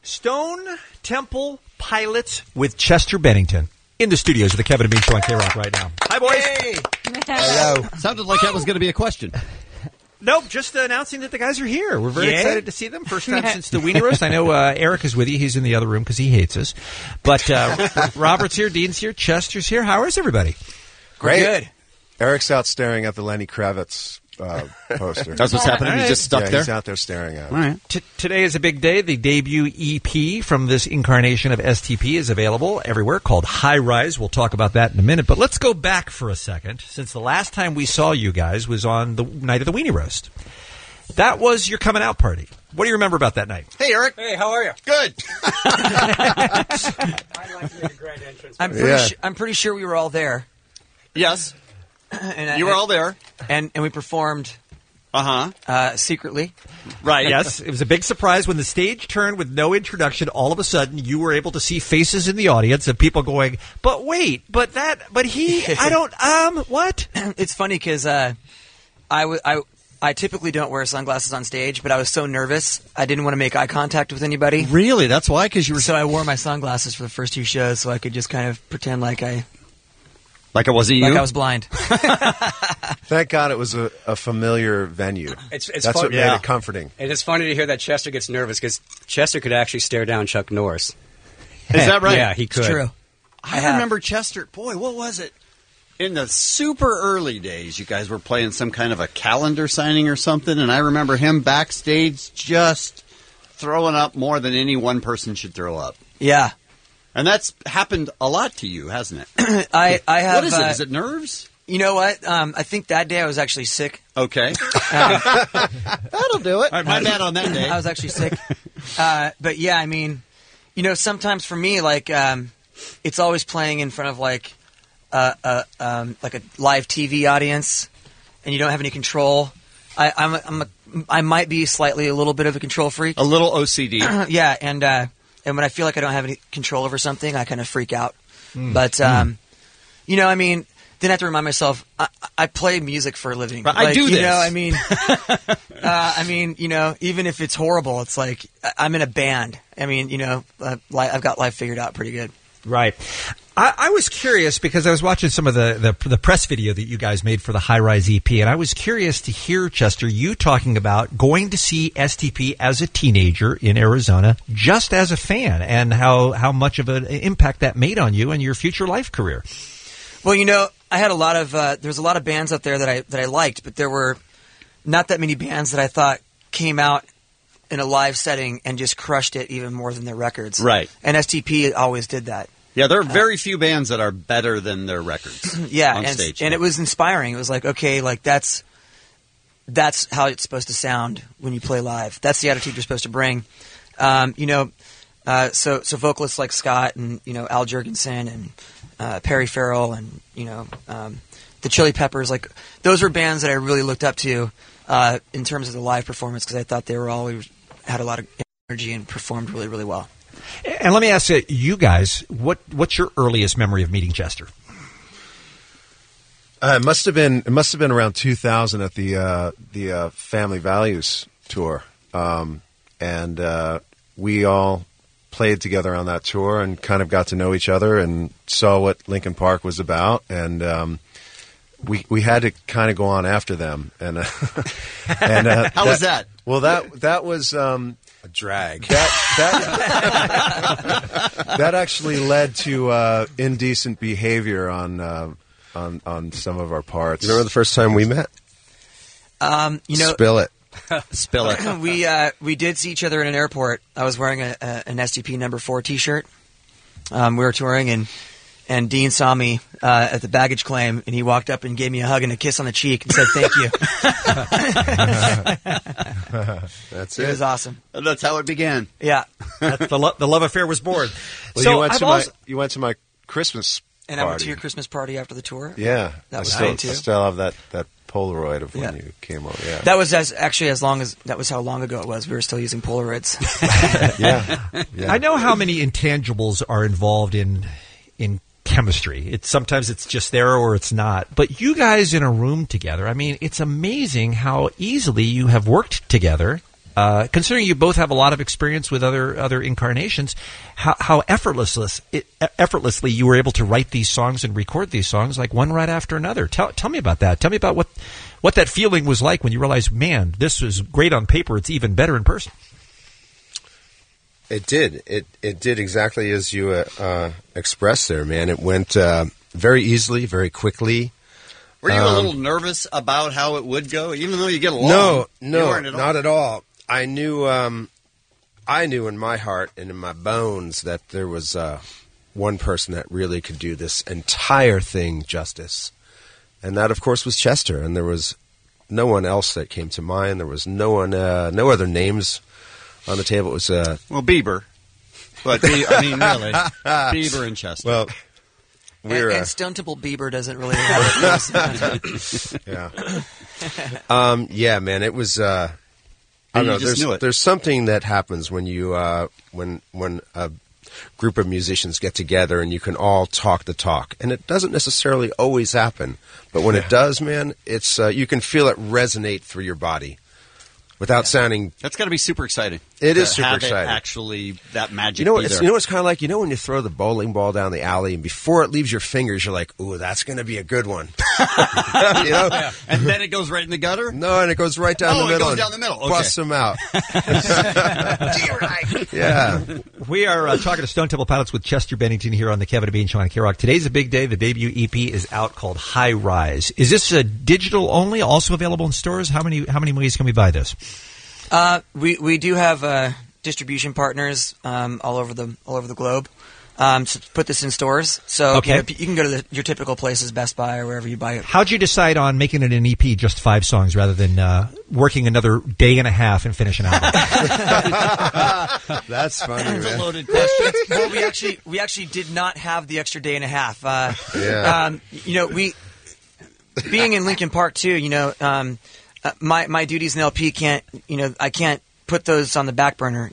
Stone Temple Pilots with Chester Bennington in the studios of the Kevin and Bean Show on K-Rock right now. Hi, boys. Hey. Hello. Sounded like that was going to be a question. Nope, just announcing that the guys are here. We're very excited to see them. First time since the Weenie Roast. I know Eric is with you. He's in the other room because he hates us. But Robert's here, Dean's here, Chester's here. How is everybody? Great. Good. Eric's out staring at the Lenny Kravitz poster. That's what's happening. He's just stuck there. He's out there staring at it. All right. Today is a big day. The debut EP from this incarnation of STP is available everywhere, called High Rise. We'll talk about that in a minute. But let's go back for a second, since the last time we saw you guys was on the night of the Weenie Roast. That was your coming out party. What do you remember about that night? Hey, Eric. Hey, how are you? Good. I'd like to make a grand entrance. I'm pretty sure we were all there. Yes. And You were all there. And we performed secretly. Right, yes. It was a big surprise when the stage turned with no introduction. All of a sudden, you were able to see faces in the audience of people going, but wait, but he, I don't, what? It's funny because I typically don't wear sunglasses on stage, but I was so nervous, I didn't want to make eye contact with anybody. Really? That's why? Because you were So I wore my sunglasses for the first two shows so I could just kind of pretend like I wasn't you? like I was blind. Thank God it was a familiar venue. It's That's fun, what made it comforting. And it's funny to hear that Chester gets nervous because Chester could actually stare down Chuck Norris. Is that right? Yeah, he could. It's true. I remember Chester. Boy, what was it? In the super early days, you guys were playing some kind of a calendar signing or something, and I remember him backstage just throwing up more than any one person should throw up. Yeah. And that's happened a lot to you, hasn't it? I have. What is it? Is it nerves? You know what? I think that day I was actually sick. Okay. That'll do it. All right, my bad on that day. I was actually sick. But yeah, I mean, sometimes for me, like, it's always playing in front of like a live TV audience, and you don't have any control. I might be slightly a little bit of a control freak. A little OCD. Yeah, and when I feel like I don't have any control over something, I kind of freak out. But I mean, then I have to remind myself I play music for a living. But I do this. I mean, even if it's horrible, it's like I'm in a band. I mean, I've got life figured out pretty good. Right. I was curious because I was watching some of the press video that you guys made for the High Rise EP, and I was curious to hear, Chester, you talking about going to see STP as a teenager in Arizona just as a fan, and how much of an impact that made on you and your future life career. Well, I had a lot of there was a lot of bands out there that I liked, but there were not that many bands that I thought came out in a live setting and just crushed it even more than their records. Right. And STP always did that. Yeah, there are very few bands that are better than their records. Yeah, on stage. And it was inspiring. It was like, okay, like that's how it's supposed to sound when you play live. That's the attitude you're supposed to bring. So vocalists like Scott and Al Jurgensen and Perry Farrell and the Chili Peppers, like those were bands that I really looked up to in terms of the live performance because I thought they were always had a lot of energy and performed really, really well. And let me ask you guys, what's your earliest memory of meeting Chester? It must have been around 2000 at the Family Values tour, and we all played together on that tour and kind of got to know each other and saw what Linkin Park was about, and we had to kind of go on after them. And how was that? Well, that was a drag. That actually led to indecent behavior on some of our parts. You remember the first time we met? Spill it. Spill it. We did see each other in an airport. I was wearing an STP number 4 T-shirt. We were touring, and Dean saw me at the baggage claim, and he walked up and gave me a hug and a kiss on the cheek and said, "Thank you." That's it. It was awesome. And that's how it began. Yeah. The love affair was born. Well, So you went to my Christmas And party. I went to your Christmas party after the tour. Yeah. That was I great, too. still have that Polaroid of when you came over. Yeah. That was that was how long ago it was. We were still using Polaroids. Yeah. I know how many intangibles are involved in chemistry. Sometimes it's just there or it's not. But you guys in a room together, I mean, it's amazing how easily you have worked together considering you both have a lot of experience with other incarnations, how effortlessly you were able to write these songs and record these songs like one right after another. Tell me about that. Tell me about what that feeling was like when you realized, man, this is great on paper. It's even better in person. It did. It did exactly as you expressed there, man. It went very easily, very quickly. Were you a little nervous about how it would go, even though you get along? No, not at all. I knew in my heart and in my bones that there was one person that really could do this entire thing justice, and that, of course, was Chester. And there was no one else that came to mind. There was no other names on the table. It was Bieber, but really, Bieber and Chester. Well. And Stone Temple Bieber doesn't really have it. Yeah. Yeah, man. It was. I don't know. There's something that happens when you when a group of musicians get together and you can all talk the talk, and it doesn't necessarily always happen, but when it does, man, it's you can feel it resonate through your body. Without sounding... That's got to be super exciting. It is super exciting. Actually, that magic You know what it's kind of like? You know when you throw the bowling ball down the alley and before it leaves your fingers, you're like, ooh, that's going to be a good one. You know? Yeah. And then it goes right in the gutter? No, and it goes right down the middle. It goes down the middle. Okay. Busts them out. Yeah. We are talking to Stone Temple Pilots with Chester Bennington here on the Kevin and Bean Show on K-Rock. Today's a big day. The debut EP is out called High Rise. Is this digital only, also available in stores? How many ways can we buy this? We do have distribution partners all over the globe to put this in stores. So okay. You can go to your typical places, Best Buy or wherever you buy it. How'd you decide on making it an EP, just 5 songs, rather than working another day and a half and finish an album? That's funny, man. That's a loaded question. Well, we actually did not have the extra day and a half. We being in Lincoln Park too. My duties in LP I can't put those on the back burner,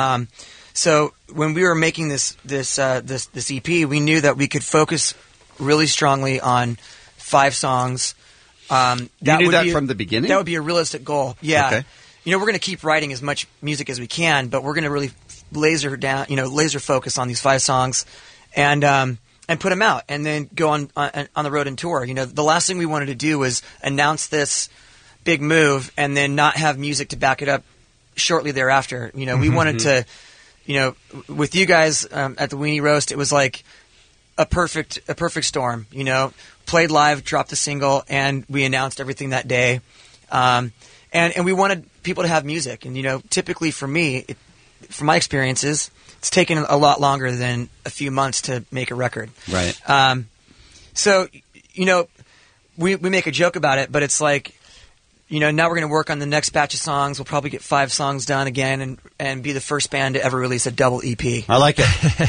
So when we were making this EP, we knew that we could focus really strongly on 5 songs. You knew that from the beginning? That would be a realistic goal. Yeah. Okay. We're going to keep writing as much music as we can, but we're going to really laser focus on these 5 songs and put them out and then go on the road and tour. The last thing we wanted to do was announce this big move and then not have music to back it up shortly thereafter. We wanted to, with you guys at the Weenie Roast, it was like a perfect storm. Played live, dropped the single, and we announced everything that day. And we wanted people to have music. And typically for me, from my experiences, it's taken a lot longer than a few months to make a record. Right. So we make a joke about it, but it's like, now we're going to work on the next batch of songs. We'll probably get 5 songs done again and be the first band to ever release a double EP. I like it.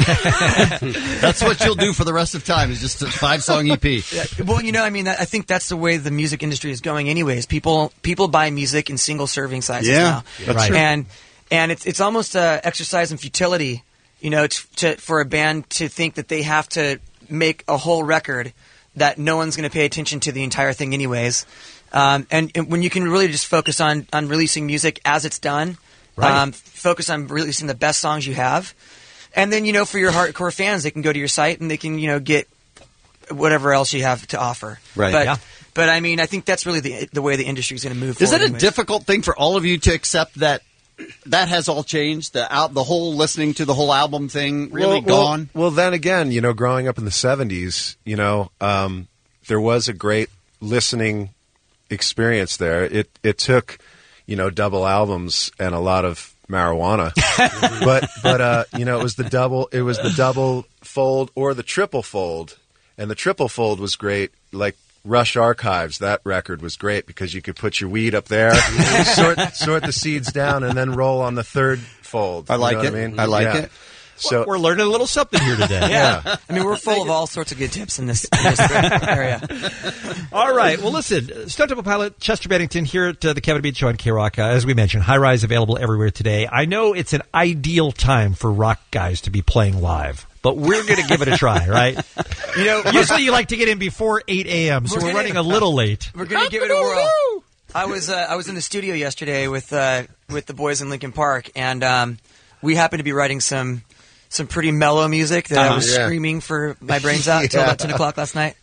That's what you'll do for the rest of time, is just a 5-song EP. Yeah. Well, I think that's the way the music industry is going anyways. People buy music in single serving sizes now. That's true. And it's almost an exercise in futility, for a band to think that they have to make a whole record that no one's going to pay attention to the entire thing anyways. And when you can really just focus on releasing music as it's done, right. Focus on releasing the best songs you have. And then, for your hardcore fans, they can go to your site and they can, get whatever else you have to offer. Right. But I think that's really the way the industry is going to move Is forward. it a difficult thing for all of you to accept that has all changed? The whole listening to the whole album thing really gone? Well, then again, growing up in the 70s, there was a great listening experience there. It took, double albums and a lot of marijuana, but it was the double fold or the triple fold, and the triple fold was great. Like Rush Archives, that record was great because you could put your weed up there, sort the seeds down, and then roll on the third fold. I like it. I like it. So we're learning a little something here today. Yeah. We're full of all sorts of good tips in this area. All right. Well, listen, Stone Temple Pilot Chester Bennington here at the Kevin and Bean Show on K-Rock. As we mentioned, High Rise available everywhere today. I know it's an ideal time for rock guys to be playing live, but we're going to give it a try, right? Usually you like to get in before 8 a.m., so we're running a little late. We're going to give it a whirl. I was in the studio yesterday with the boys in Lincoln Park, and we happened to be writing some pretty mellow music that I was screaming for my brains out until about 10 o'clock last night.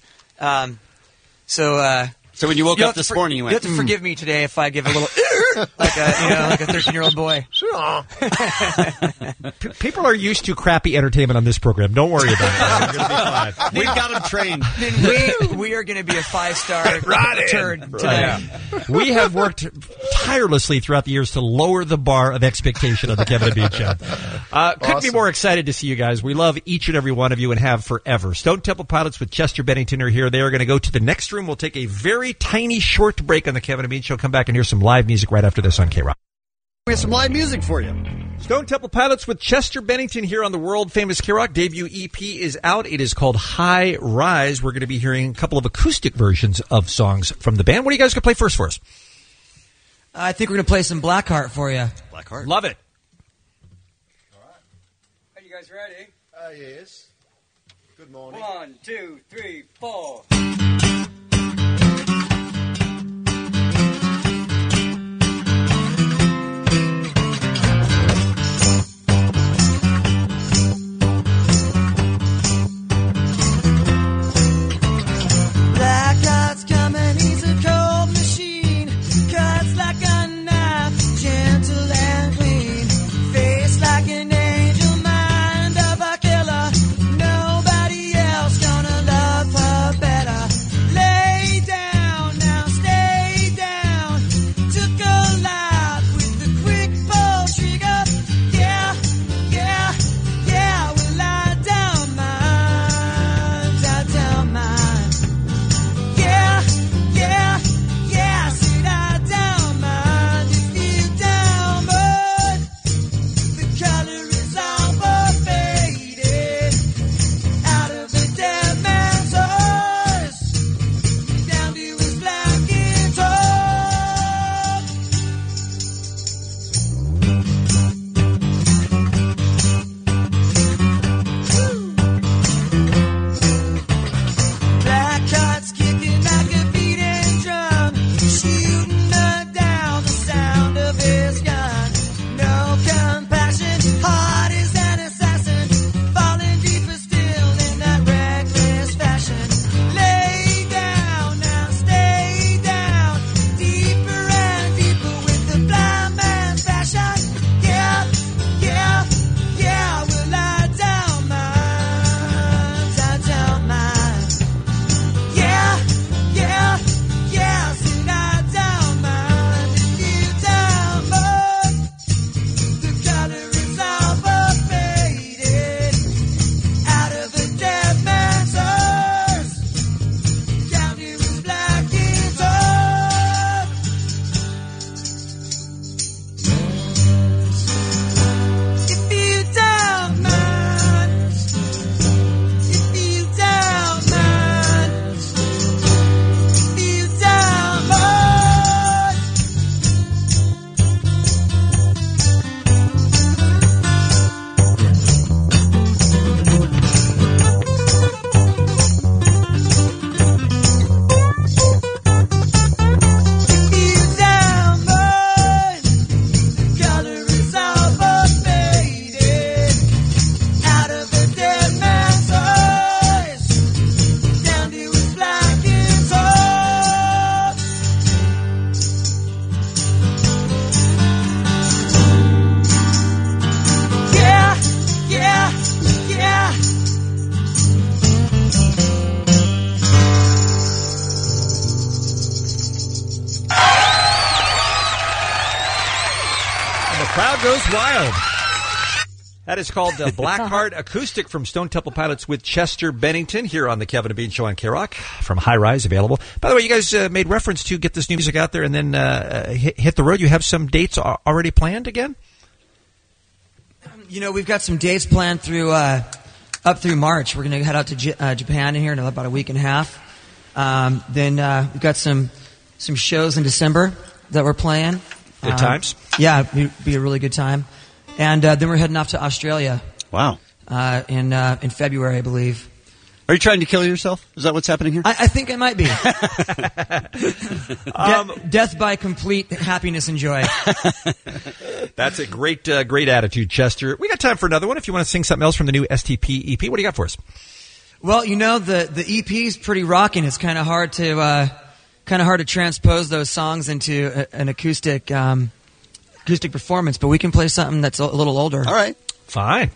So when you woke up this morning, you went, have to forgive me today if I give a little like a 13-year-old boy. People are used to crappy entertainment on this program. Don't worry about it. We're gonna be fine. We've got them trained. Then we are going to be a 5-star turd tonight. We have worked tirelessly throughout the years to lower the bar of expectation on the Kevin and Bean Show. Couldn't be more excited to see you guys. We love each and every one of you and have forever. Stone Temple Pilots with Chester Bennington are here. They are going to go to the next room. We'll take a very tiny short break on the Kevin and Bean Show. Come back and hear some live music right after this on K-Rock. We have some live music for you. Stone Temple Pilots with Chester Bennington here on the world-famous K-Rock. Debut EP is out. It is called High Rise. We're going to be hearing a couple of acoustic versions of songs from the band. What are you guys going to play first for us? I think we're going to play some Blackheart for you. Blackheart. Love it. All right. Are you guys ready? Yes. Good morning. 1, 2, 3, 4. Blackheart's coming, he's a cold machine. Cuts like a knife, gentle and clean. Face like an angel, mind of a killer. Nobody else gonna love her better. Lay down, now stay down. Took a life with the quick pull trigger. Yeah, yeah, yeah, we lie down mine, lie down mine. Yeah, yeah, yeah, sit down, man. If you down, bud, the color is all but faded. Out of the dead man's eyes, down to his black and dark. Blackheart's kicking like a beating drum, shooting her down, the sound of his gun. No compassion, hard as an assassin, falling deeper still in that reckless fashion. Lay down, now stay down, deeper and deeper with the blind man's passion. Yeah, yeah, yeah, we'll lie down, man, lie down, man. Yeah, yeah, yeah, sit down, man. If you down, bud, the color is all but faded. Out of a dead man's eyes, down to his black and dark. If you down, man. If you down, man. You down, bud. You down, bud. The color is all but faded. Out of the dead man's eyes, down to his black and dark. Yeah, yeah, yeah. And the crowd goes wild. That is called the Blackheart Acoustic from Stone Temple Pilots with Chester Bennington here on the Kevin and Bean Show on K-Rock from High Rise available. By the way, you guys made reference to get this new music out there and then hit the road. You have some dates already planned again? You know, we've got some dates planned through up through March. We're going to head out to Japan in here in about a week and a half. Then we've got some shows in December that we're playing. Good times? Yeah, it'd be a really good time. And then we're heading off to Australia Wow. in February, I believe. Are you trying to kill yourself? Is that what's happening here? I think I might be. Death by complete happiness and joy. That's a great attitude, Chester. We got time for another one. If you want to sing something else from the new STP EP, what do you got for us? Well, the EP is pretty rocking. It's kind of hard to transpose those songs into an acoustic performance, but we can play something that's a little older. All right. Fine.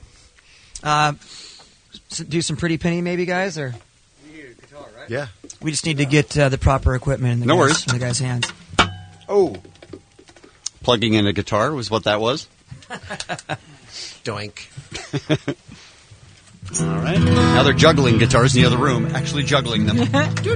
Do some Pretty Penny, maybe, guys, or You need a guitar, right? Yeah. we just need to get the proper equipment in the in the guy's hands. Oh. Plugging in a guitar was what that was. Doink. All right. Now they're juggling guitars in the other room, actually juggling them.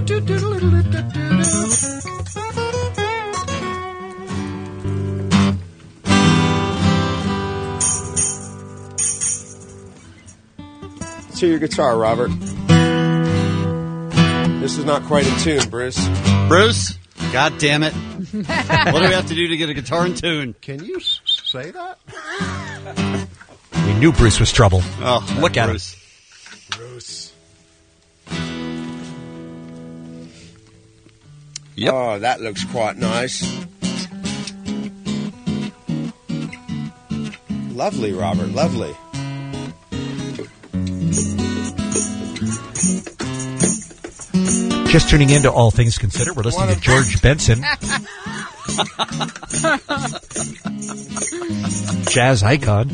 Let's hear your guitar, Robert. This is not quite in tune, Bruce. Bruce, God damn it. What do we have to do to get a guitar in tune? Can you say that? We knew Bruce was trouble. Oh, Look at Bruce. Bruce. Yep. Oh, that looks quite nice. Lovely, Robert. Lovely. Just tuning in to All Things Considered. We're listening to George Benson. Jazz icon.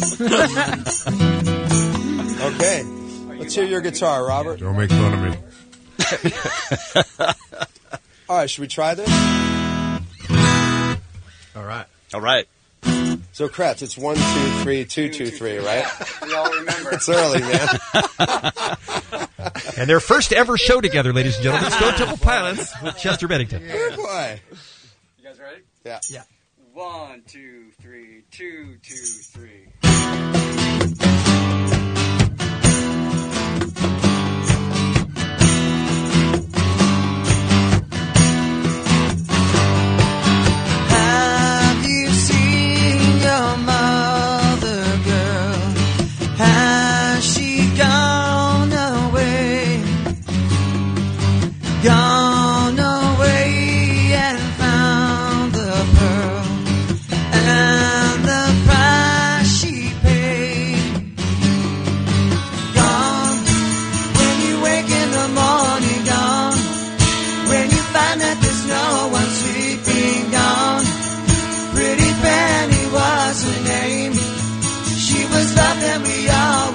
Okay. Let's hear your guitar, Robert. Don't make fun of me. All right, should we try this? All right. All right. So, Kretz, it's 1, 2, 3, 2, 2, 3, right? We all remember. It's early, man. And their first ever show together, ladies and gentlemen, Stone Temple Pilots with Chester Bennington. Oh, boy. You guys ready? Yeah. Yeah. 1, 2, 3, 2, 2, 3. Have you seen your mother, girl? Has she gone away? Gone away and found the pearl and the price she paid. Gone when you wake in the morning, gone when you find that there's no one sleeping, gone. Pretty Penny was her name. She was loved and we all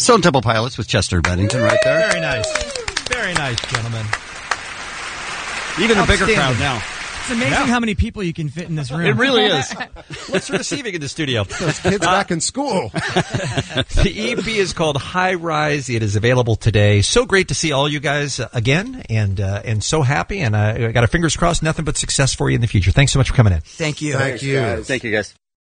Stone Temple Pilots with Chester Bennington right there. Very nice. Very nice, gentlemen. Even a bigger Outstanding. crowd now. It's amazing how many people you can fit in this room. It really is. Let's receiving in the studio. Those kids back in school. The EP is called High Rise. It is available today. So great to see all you guys again, and so happy. And I got our fingers crossed. Nothing but success for you in the future. Thanks so much for coming in. Thank you. Thank you. Thank you, guys.